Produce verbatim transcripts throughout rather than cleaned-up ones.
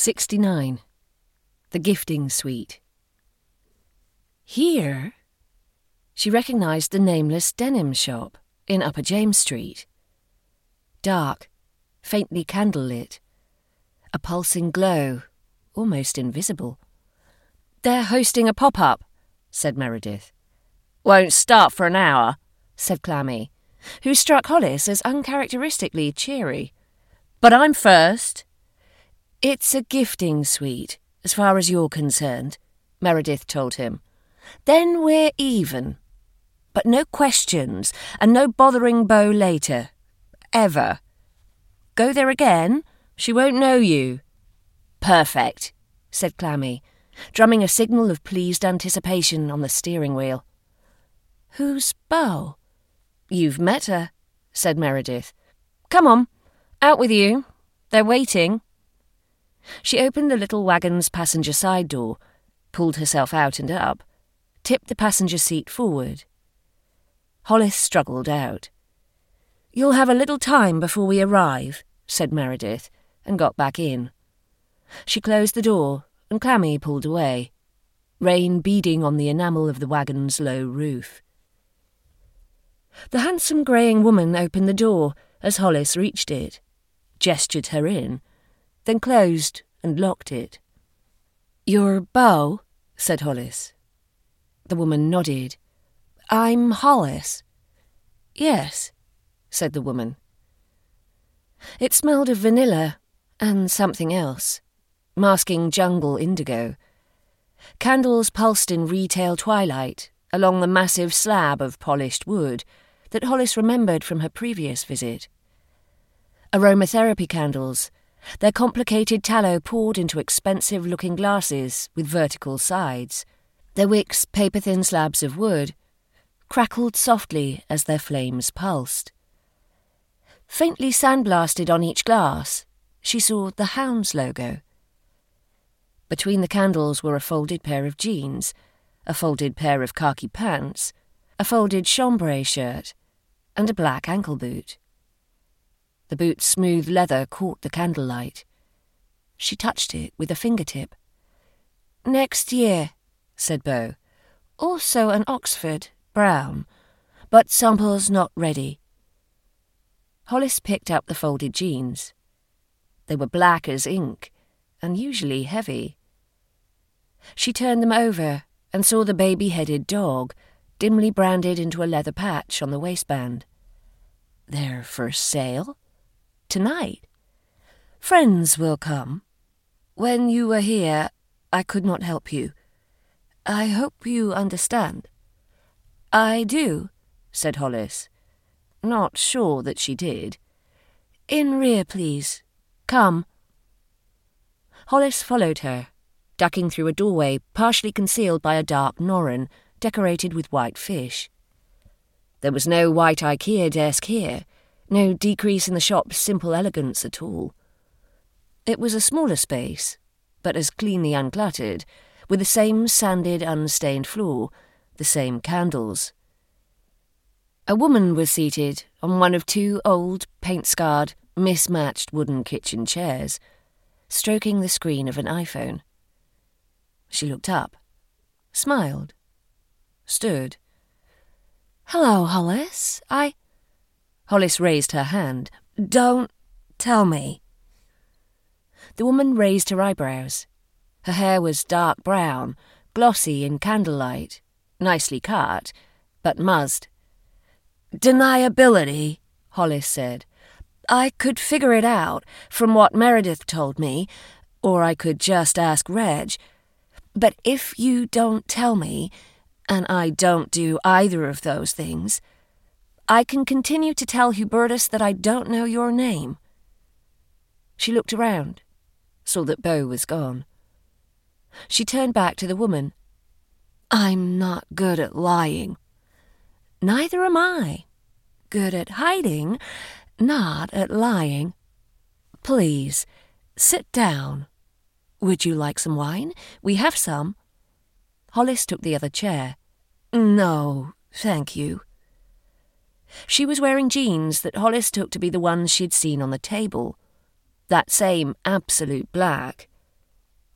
sixty-nine. The Gifting Suite. Here? She recognised the nameless denim shop in Upper James Street. Dark, faintly candlelit. A pulsing glow, almost invisible. "They're hosting a pop-up," said Meredith. "Won't start for an hour," said Clammy, who struck Hollis as uncharacteristically cheery. "But I'm first." "It's a gifting suite, as far as you're concerned," Meredith told him. "Then we're even. But no questions, and no bothering Beau later. Ever. Go there again, she won't know you." "Perfect," said Clammy, drumming a signal of pleased anticipation on the steering wheel. "Who's Beau?" "You've met her," said Meredith. "Come on, out with you. They're waiting." She opened the little wagon's passenger side door, pulled herself out and up, tipped the passenger seat forward. Hollis struggled out. "You'll have a little time before we arrive," said Meredith, and got back in. She closed the door, and Clammy pulled away, rain beading on the enamel of the wagon's low roof. The handsome greying woman opened the door as Hollis reached it, gestured her in, then closed and locked it. "You're Beau?" said Hollis. The woman nodded. "I'm Hollis." "Yes," said the woman. It smelled of vanilla and something else, masking jungle indigo. Candles pulsed in retail twilight along the massive slab of polished wood that Hollis remembered from her previous visit. Aromatherapy candles, their complicated tallow poured into expensive-looking glasses with vertical sides, their wicks paper-thin slabs of wood, crackled softly as their flames pulsed. Faintly sandblasted on each glass, she saw the Hounds logo. Between the candles were a folded pair of jeans, a folded pair of khaki pants, a folded chambray shirt, and a black ankle boot. The boot's smooth leather caught the candlelight. She touched it with a fingertip. "Next year," said Beau. "Also an Oxford, brown, but sample's not ready." Hollis picked up the folded jeans. They were black as ink, unusually heavy. She turned them over and saw the baby-headed dog, dimly branded into a leather patch on the waistband. "They're for sale? Tonight? Friends will come. When you were here, I could not help you. I hope you understand." "I do," said Hollis. Not sure that she did. "In rear, please. Come." Hollis followed her, ducking through a doorway partially concealed by a dark norren decorated with white fish. There was no white IKEA desk here, no decrease in the shop's simple elegance at all. It was a smaller space, but as cleanly uncluttered, with the same sanded, unstained floor, the same candles. A woman was seated on one of two old, paint-scarred, mismatched wooden kitchen chairs, stroking the screen of an iPhone. She looked up, smiled, stood. "Hello, Hollis. I—" Hollis raised her hand. "Don't tell me." The woman raised her eyebrows. Her hair was dark brown, glossy in candlelight, nicely cut, but muzzed. "Deniability," Hollis said. "I could figure it out from what Meredith told me, or I could just ask Reg. But if you don't tell me, and I don't do either of those things, I can continue to tell Hubertus that I don't know your name." She looked around, saw that Beau was gone. She turned back to the woman. "I'm not good at lying." "Neither am I. Good at hiding, not at lying. Please, sit down. Would you like some wine? We have some." Hollis took the other chair. "No, thank you." She was wearing jeans that Hollis took to be the ones she'd seen on the table. That same absolute black,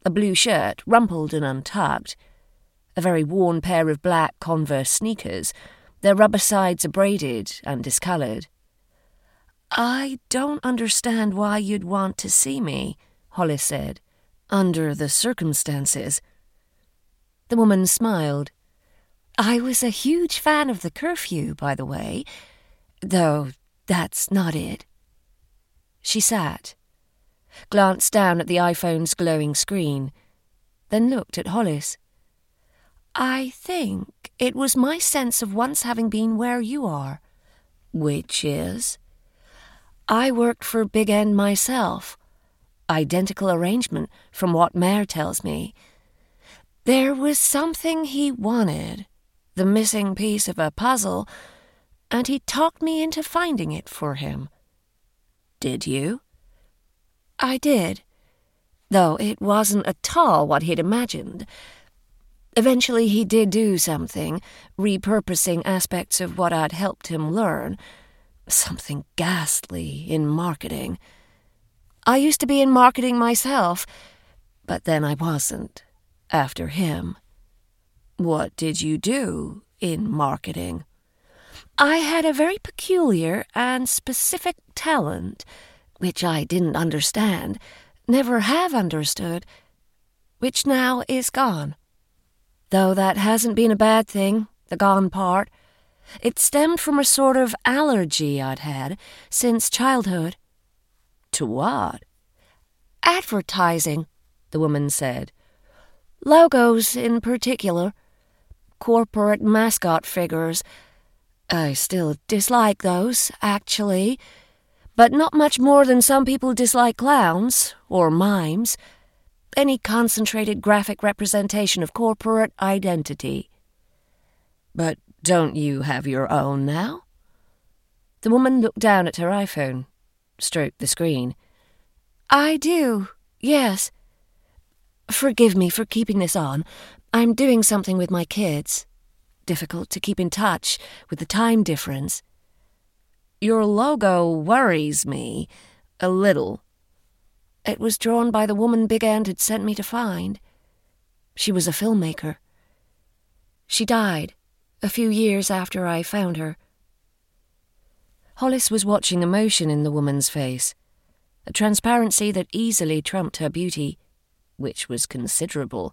a blue shirt, rumpled and untucked, a very worn pair of black Converse sneakers, their rubber sides abraded and discoloured. "I don't understand why you'd want to see me," Hollis said, "under the circumstances." The woman smiled. "I was a huge fan of the curfew, by the way, though that's not it." She sat, glanced down at the iPhone's glowing screen, then looked at Hollis. "I think it was my sense of once having been where you are." "Which is?" "I worked for Big End myself. Identical arrangement, from what Mayor tells me. There was something he wanted, the missing piece of a puzzle, and he talked me into finding it for him." "Did you?" "I did, though it wasn't at all what he'd imagined. Eventually he did do something, repurposing aspects of what I'd helped him learn. Something ghastly in marketing. I used to be in marketing myself, but then I wasn't, after him." "What did you do in marketing?" "I had a very peculiar and specific talent, which I didn't understand, never have understood, which now is gone. Though that hasn't been a bad thing, the gone part. It stemmed from a sort of allergy I'd had since childhood." "To what?" "Advertising," the woman said. "Logos in particular. Corporate mascot figures. I still dislike those, actually, but not much more than some people dislike clowns or mimes. Any concentrated graphic representation of corporate identity." "But don't you have your own now?" The woman looked down at her iPhone, stroked the screen. "I do, yes. Forgive me for keeping this on. I'm doing something with my kids. Difficult to keep in touch with the time difference." "Your logo worries me a little." "It was drawn by the woman Big End had sent me to find. She was a filmmaker. She died a few years after I found her." Hollis was watching emotion in the woman's face, a transparency that easily trumped her beauty, which was considerable.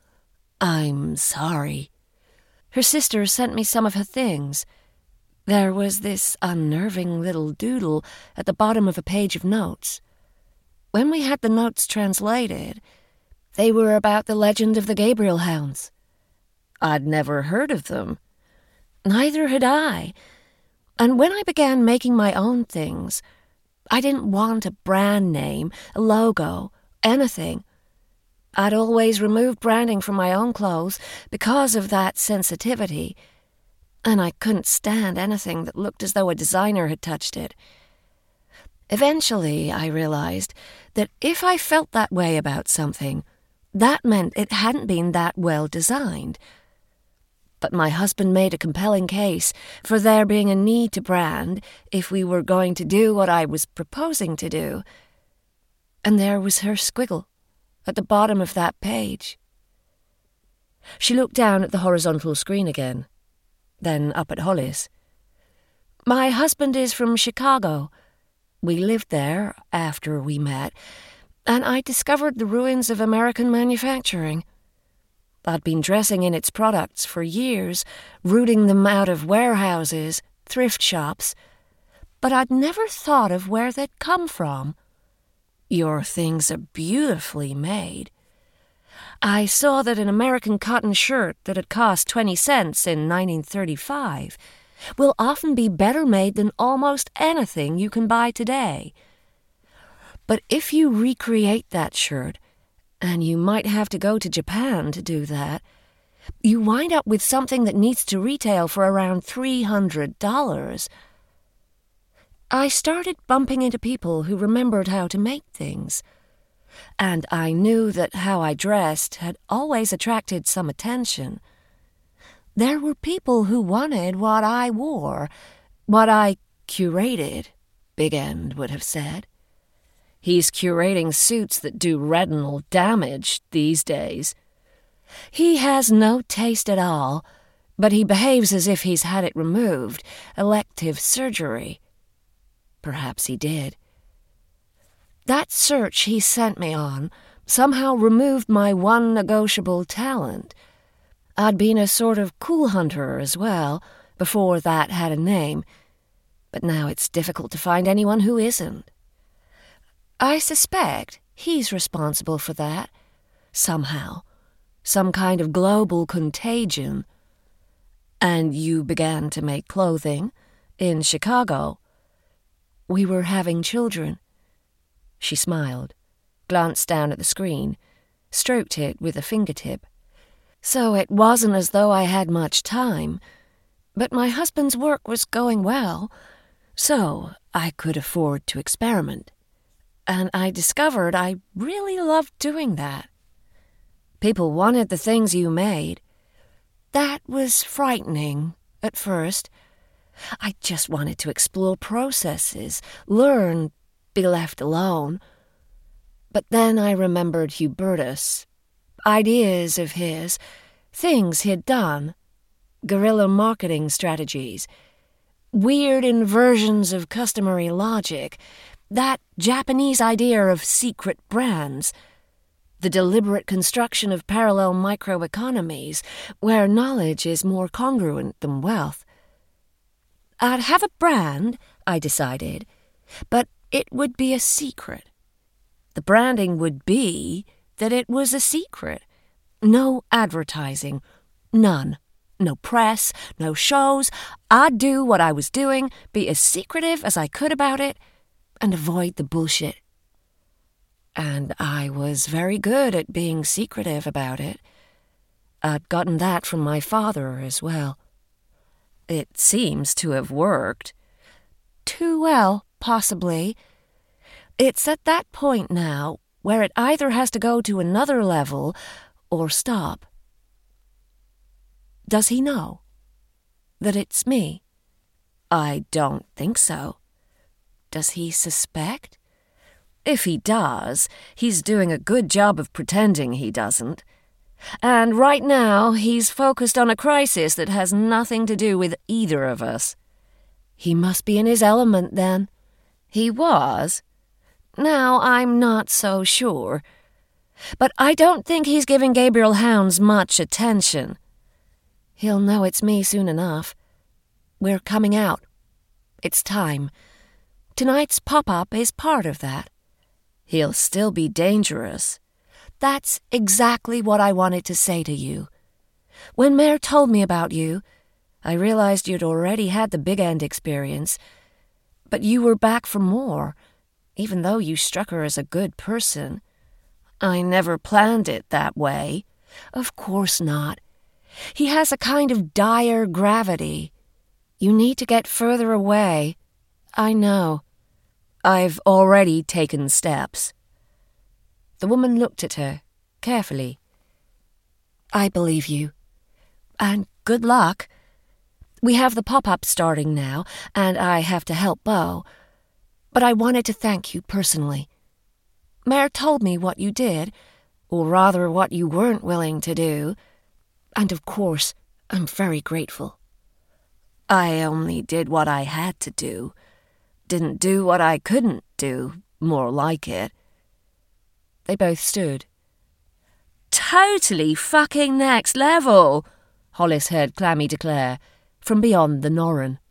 "I'm sorry." "Her sister sent me some of her things. There was this unnerving little doodle at the bottom of a page of notes. When we had the notes translated, they were about the legend of the Gabriel Hounds." "I'd never heard of them." "Neither had I. And when I began making my own things, I didn't want a brand name, a logo, anything. I'd always removed branding from my own clothes because of that sensitivity, and I couldn't stand anything that looked as though a designer had touched it. Eventually, I realized that if I felt that way about something, that meant it hadn't been that well designed. But my husband made a compelling case for there being a need to brand if we were going to do what I was proposing to do. And there was her squiggle at the bottom of that page." She looked down at the horizontal screen again, then up at Hollis. "My husband is from Chicago. We lived there after we met, and I discovered the ruins of American manufacturing. I'd been dressing in its products for years, rooting them out of warehouses, thrift shops, but I'd never thought of where they'd come from." "Your things are beautifully made." "I saw that an American cotton shirt that had cost twenty cents in nineteen thirty-five will often be better made than almost anything you can buy today. But if you recreate that shirt, and you might have to go to Japan to do that, you wind up with something that needs to retail for around three hundred dollars. I started bumping into people who remembered how to make things, and I knew that how I dressed had always attracted some attention. There were people who wanted what I wore, what I curated, Big End would have said." He's curating suits that do retinal damage these days. He has no taste at all, but he behaves as if he's had it removed, elective surgery. Perhaps he did. That search he sent me on somehow removed my one negotiable talent. I'd been a sort of cool hunter as well, before that had a name, but now it's difficult to find anyone who isn't. I suspect he's responsible for that, somehow, some kind of global contagion. And you began to make clothing in Chicago. We were having children. She smiled, glanced down at the screen, stroked it with a fingertip. So it wasn't as though I had much time, but my husband's work was going well, so I could afford to experiment. And I discovered I really loved doing that. People wanted the things you made. That was frightening at first. I just wanted to explore processes, learn, be left alone. But then I remembered Hubertus, ideas of his, things he'd done, guerrilla marketing strategies, weird inversions of customary logic, that Japanese idea of secret brands, the deliberate construction of parallel microeconomies where knowledge is more congruent than wealth. I'd have a brand, I decided, but it would be a secret. The branding would be that it was a secret. No advertising. None. No press, no shows. I'd do what I was doing, be as secretive as I could about it, and avoid the bullshit. And I was very good at being secretive about it. I'd gotten that from my father as well. It seems to have worked. Too well, possibly. It's at that point now where it either has to go to another level or stop. Does he know that it's me? I don't think so. Does he suspect? If he does, he's doing a good job of pretending he doesn't. And right now, he's focused on a crisis that has nothing to do with either of us. He must be in his element, then. He was. Now, I'm not so sure. But I don't think he's giving Gabriel Hounds much attention. He'll know it's me soon enough. We're coming out. It's time. Tonight's pop-up is part of that. He'll still be dangerous. That's exactly what I wanted to say to you. When Mare told me about you, I realized you'd already had the Big End experience, but you were back for more, even though you struck her as a good person. I never planned it that way. Of course not. He has a kind of dire gravity. You need to get further away. I know. I've already taken steps. The woman looked at her, carefully. I believe you. And good luck. We have the pop-up starting now, and I have to help Beau. But I wanted to thank you personally. Mare told me what you did, or rather what you weren't willing to do, and of course, I'm very grateful. I only did what I had to do. Didn't do what I couldn't do, more like it. They both stood. Totally fucking next level, Hollis heard Clammy declare, from beyond the Norren.